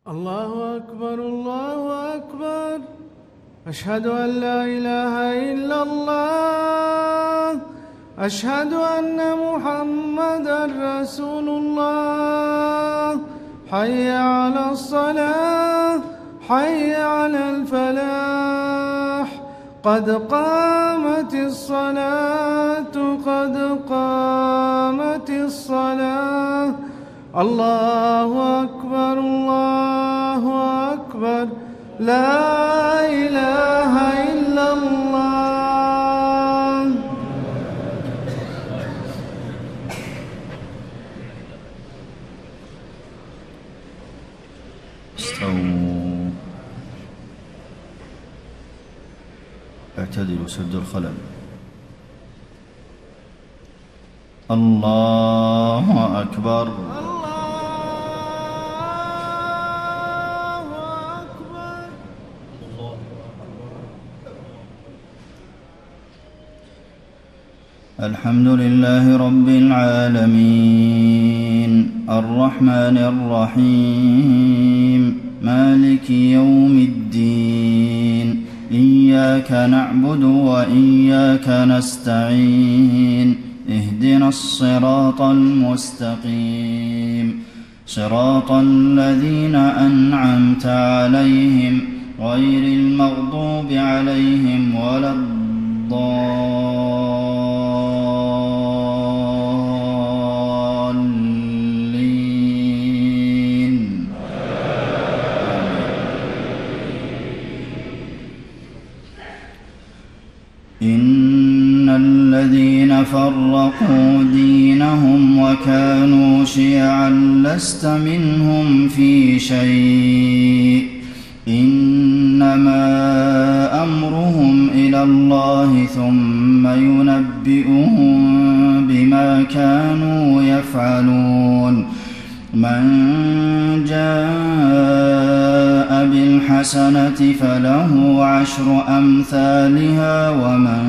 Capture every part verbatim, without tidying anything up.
الله أكبر الله أكبر. أشهد أن لا إله إلا الله. أشهد أن محمدًا رسول الله. حي على الصلاة حي على الفلاح. قد قامت الصلاة قد قامت الصلاة. الله أكبر الله أكبر. لا إله إلا الله. استووا. اعتدلوا سدوا الخلل. الله أكبر. الحمد لله رب العالمين الرحمن الرحيم مالك يوم الدين إياك نعبد وإياك نستعين اهدنا الصراط المستقيم صراط الذين أنعمت عليهم غير المغضوب عليهم ولا الضالين. إن الذين فرقوا دينهم وكانوا شيعا لست منهم في شيء إنما أمرهم إلى الله ثم ينبئهم بما كانوا يفعلون. من جاء بالحسنة فله عشر أمثالها ومن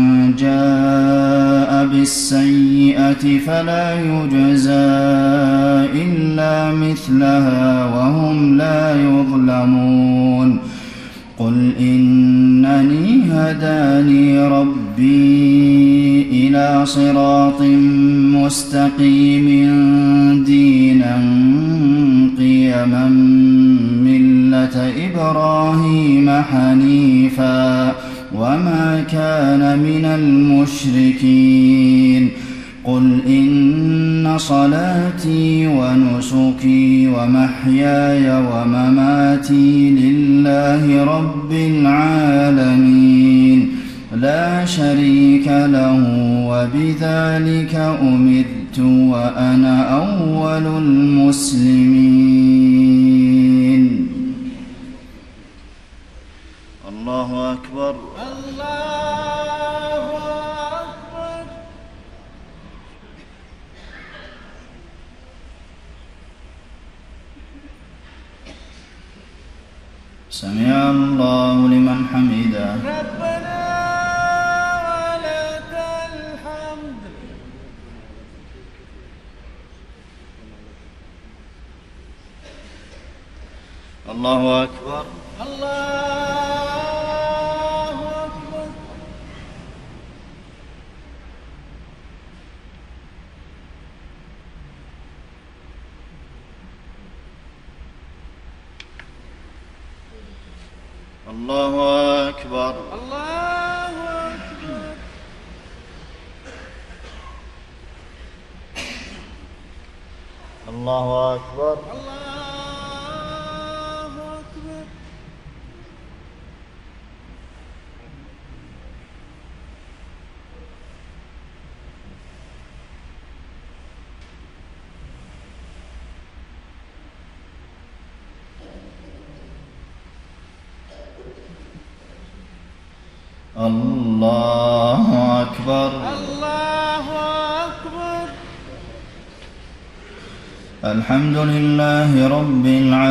جاء بالسيئة فلا يجزى إلا مثلها وهم لا يظلمون. قل إنني هداني ربي إلى صراط مستقيم دينا قيما ملة إبراهيم حنيفا وما كان من المشركين. قل إن صلاتي ونسكي ومحياي ومماتي لله رب العالمين لا شريك له وبذلك أمرت وأنا أول المسلمين. الله أكبر. الله أكبر. سمع الله لمن حمده. ربنا ولك الحمد. الله أكبر. الله أكبر. الله أكبر. الله أكبر. الله أكبر. الله أكبر. الله أكبر. الحمد لله رب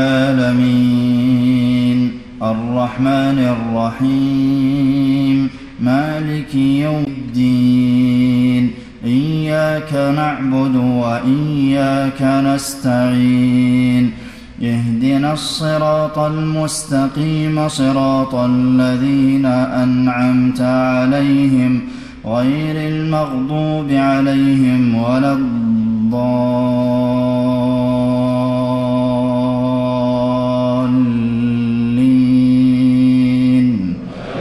العالمين الرحمن الرحيم مالك يوم الدين إياك نعبد وإياك نستعين اهدنا اهدنا الصراط المستقيم صراط الذين أنعمت عليهم غير المغضوب عليهم ولا الضالين.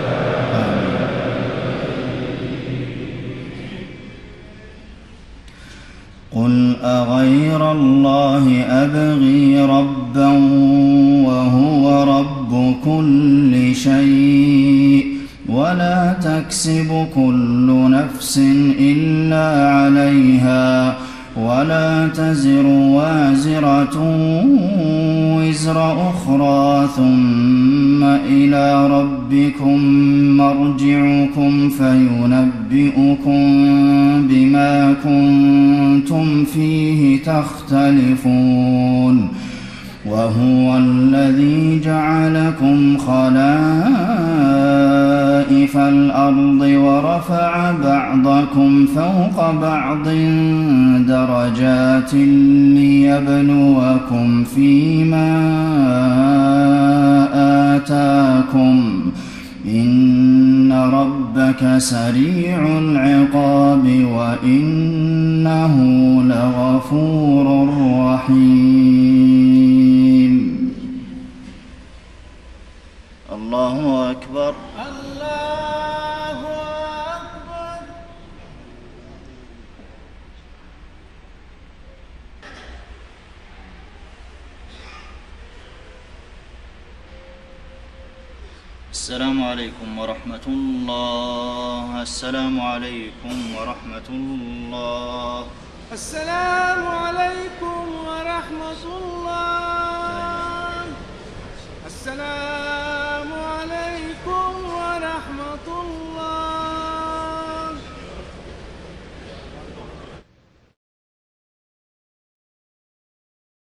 قل أغير الله أبغي ربا وهو رب كل شيء ولا تكسب كل نفس إلا عليها ولا تزر وازرة وزر أخرى ثم إلى ربكم مرجعكم فينبئكم بما كنتم فيه تختلفون. وهو الذي جعلكم خلائف الأرض ورفع بعضكم فوق بعض درجات ليبلوكم فيما آتاكم إن ربك سريع العقاب وإنه لغفور رحيم. الله أكبر. الله أكبر. السلام عليكم ورحمة الله. السلام عليكم ورحمة الله. السلام عليكم ورحمة الله.